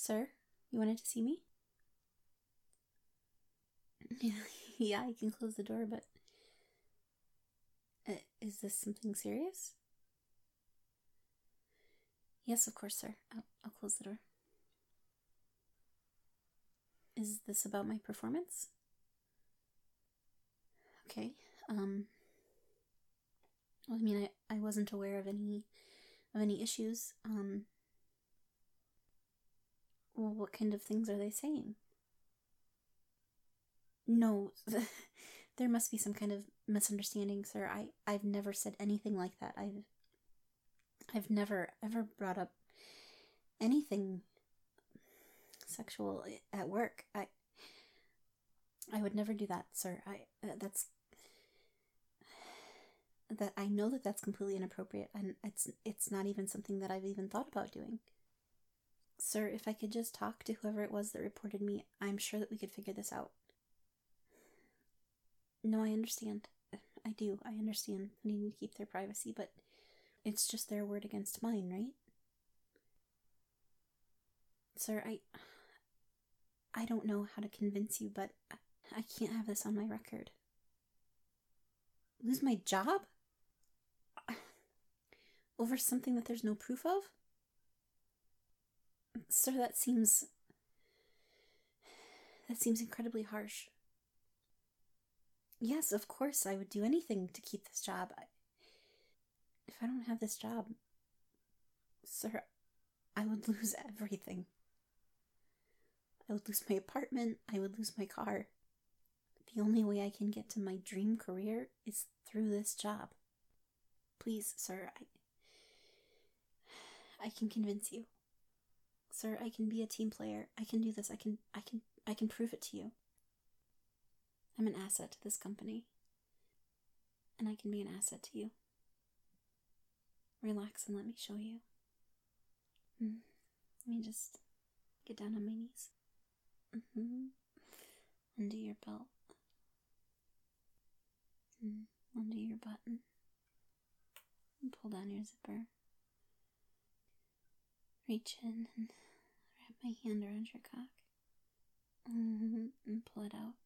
Sir, you wanted to see me? Yeah, I can close the door, but... is this something serious? Yes, of course, sir. I'll close the door. Is this about my performance? Okay, well, I mean, I wasn't aware of any issues. Well, what kind of things are they saying? No, there must be some kind of misunderstanding, sir. I've never said anything like that. I've never ever brought up anything sexual at work. I would never do that, sir. I know that that's completely inappropriate, and it's not even something that I've even thought about doing. Sir, if I could just talk to whoever it was that reported me, I'm sure that we could figure this out. No, I understand. I do. I understand needing to keep their privacy, but it's just their word against mine, right? Sir, I don't know how to convince you, but I can't have this on my record. Lose my job? Over something that there's no proof of? Sir, that seems incredibly harsh. Yes, of course, I would do anything to keep this job. If I don't have this job, sir, I would lose everything. I would lose my apartment, I would lose my car. The only way I can get to my dream career is through this job. Please, sir, I can convince you. Sir, I can be a team player. I can do this. I can prove it to you. I'm an asset to this company. And I can be an asset to you. Relax and let me show you. Let me just get down on my knees. Undo your belt. Undo your button. And pull down your zipper. Reach in and wrap my hand around your cock. And pull it out.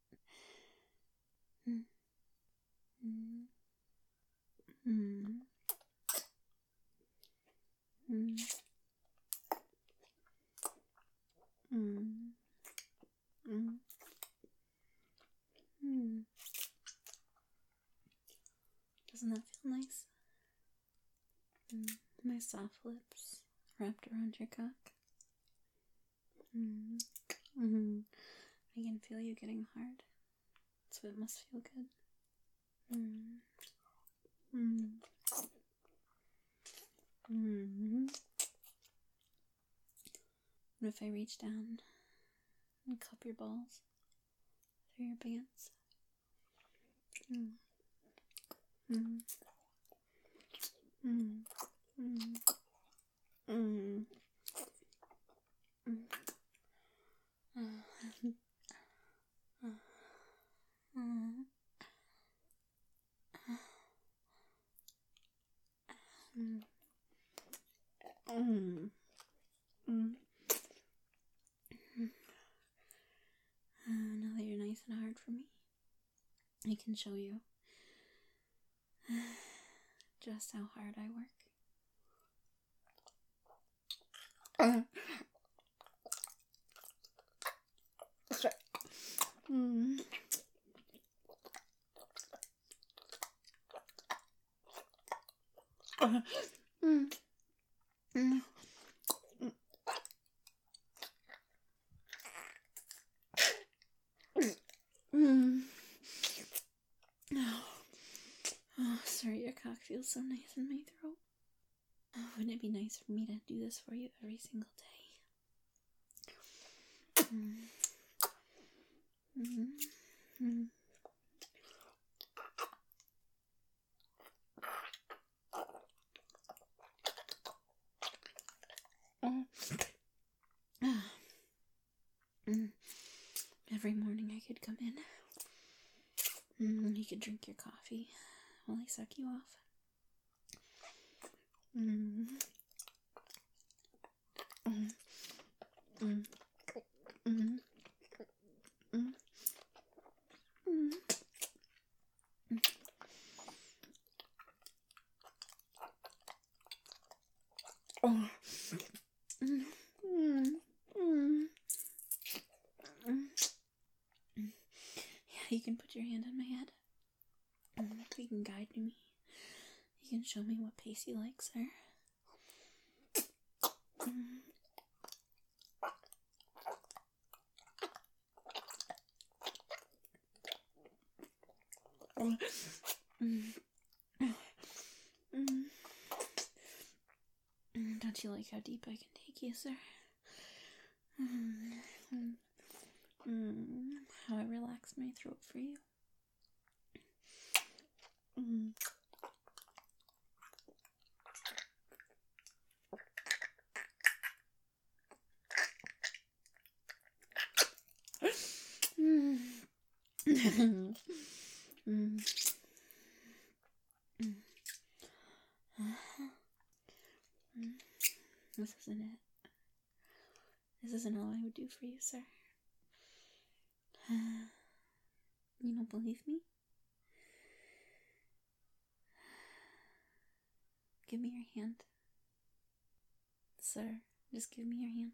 Doesn't that feel nice? My soft lips wrapped around your cock. I can feel you getting hard, so it must feel good. What if I reach down and cup your balls through your pants? Now that you're nice and hard for me, I can show you just how hard I work. Oh, sorry, your cock feels so nice in my throat. Oh, wouldn't it be nice for me to do this for you every single day? Every morning I could come in. You could drink your coffee while I suck you off. Mm. Mm. Mm. Mm. Oh. Mm. Mm. Mm. Yeah, you can put your hand on my head. You can guide me. You can show me what pace you like, sir. Don't you like how deep I can take you, sir? How I relax my throat for you. This isn't it. This isn't all I would do for you, sir. You don't believe me? Give me your hand. Sir, just give me your hand.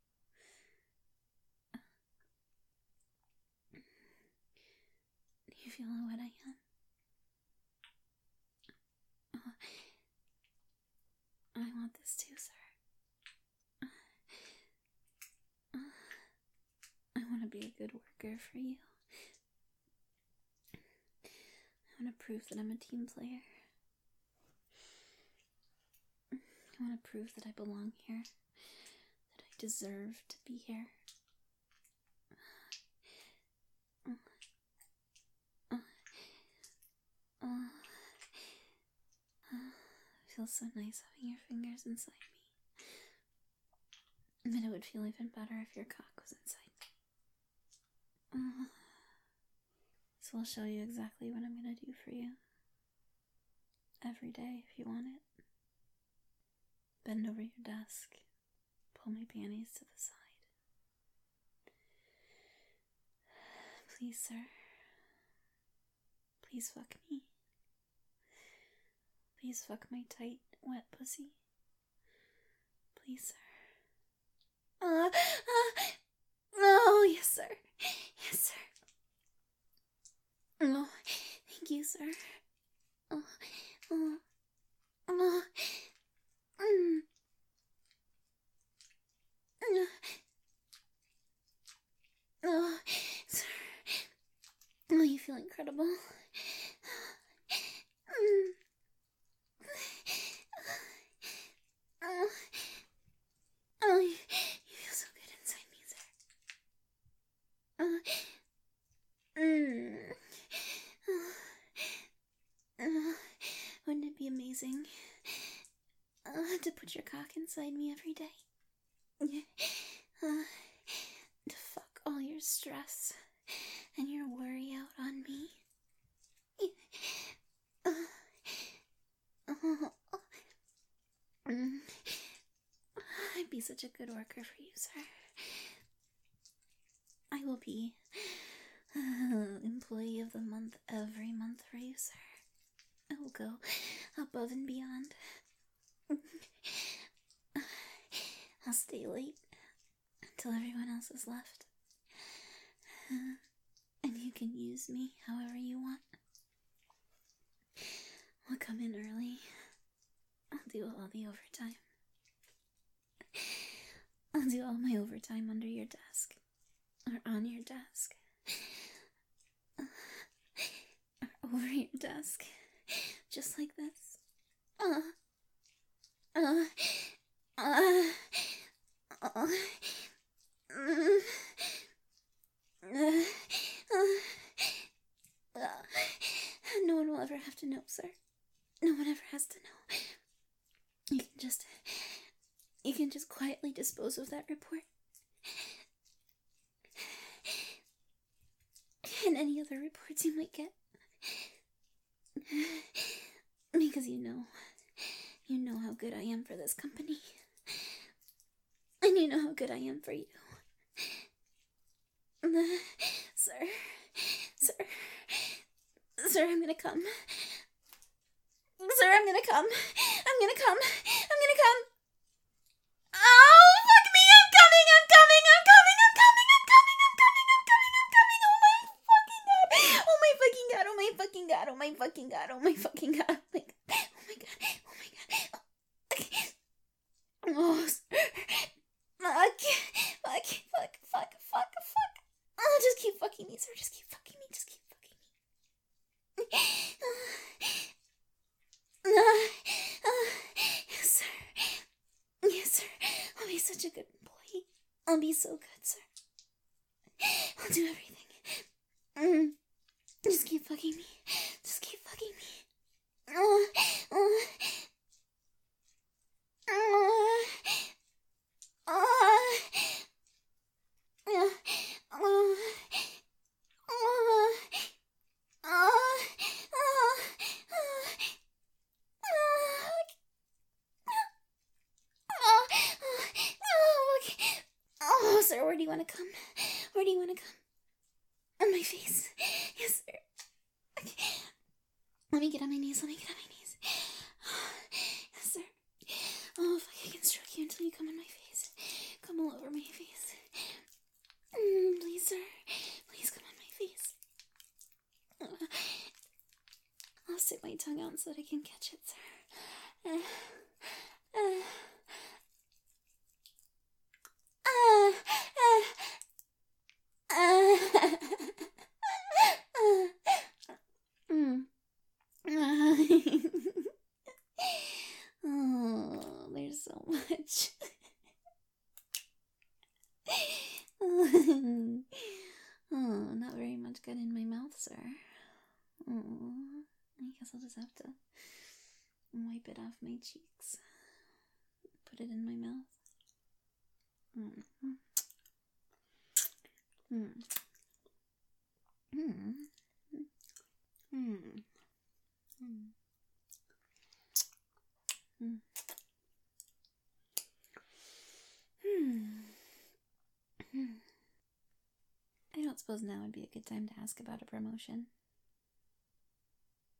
Do you feel how wet I am? I want this too, sir. I want to be a good worker for you. I want to prove that I'm a team player. I want to prove that I belong here, that I deserve to be here. It feels so nice having your fingers inside me. But it would feel even better if your cock was inside me. So I'll show you exactly what I'm going to do for you. Every day if you want it. Bend over your desk. Pull my panties to the side. Please, sir. Please fuck me. Please fuck my tight, wet pussy. Please, sir. Oh, yes, sir. Yes, sir. Oh, thank you, sir. Oh, oh, oh. Oh, sir. Oh, you feel incredible. Oh, you feel so good inside me, sir. Wouldn't it be amazing to put your cock inside me every day? To fuck all your stress and your worry out on me. I'd be such a good worker for you, sir. I will be employee of the month every month for you, sir. I will go above and beyond. I'll stay late until everyone else is left. And you can use me however you want. I'll come in early. I'll do all the overtime. I'll do all my overtime under your desk. Or on your desk. Or over your desk. Just like this. No one will ever have to know, sir. No one ever has to know. You can just quietly dispose of that report. And any other reports you might get. Because you know how good I am for this company. And you know how good I am for you. Sir. Sir, I'm gonna come. Sir, I'm gonna come. I'm gonna come. I'm gonna come. Oh, fuck me! I'm coming! I'm coming! I'm coming! I'm coming! I'm coming! I'm coming! I'm coming! I'm coming! Oh my fucking god! Oh my fucking god! Oh my fucking god! Oh my fucking god! Oh my fucking god! Oh my god! Oh my god! Oh my god! Oh, fuck! Fuck! Fuck! Fuck! Fuck! Fuck! Oh, just keep fucking me, sir. Just keep fucking me. Just keep fucking me. Yes, sir. Yes, sir. I'll be such a good employee. I'll be so good, sir. I'll do everything. Just keep fucking me. Just keep fucking me. Oh, sir, where do you want to come? Where do you want to come? On my face. Yes, sir. Okay. Let me get on my knees. Let me get on my knees. Yes, sir. Oh, if I can stroke you until you come on my face. Come all over my face. Please, sir. Please come on my face. I'll stick my tongue out so that I can catch it, sir. Oh, there's so much. Oh, not very much good in my mouth, sir. Oh, I guess I'll just have to wipe it off my cheeks. Put it in my mouth. I don't suppose now would be a good time to ask about a promotion.